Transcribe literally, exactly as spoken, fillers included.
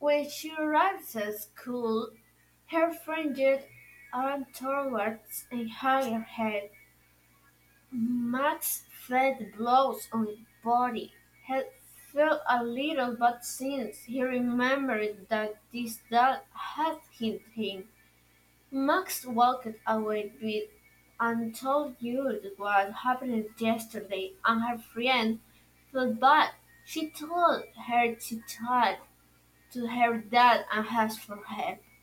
When she arrived at school, her fringed arm towards and hung her head. Max felt blows on his body. He felt a little but since he remembered that this dog had hit him, Max walked away with and told Jude what happened yesterday, and her friend felt bad. She told her to talk to her dad and ask for help.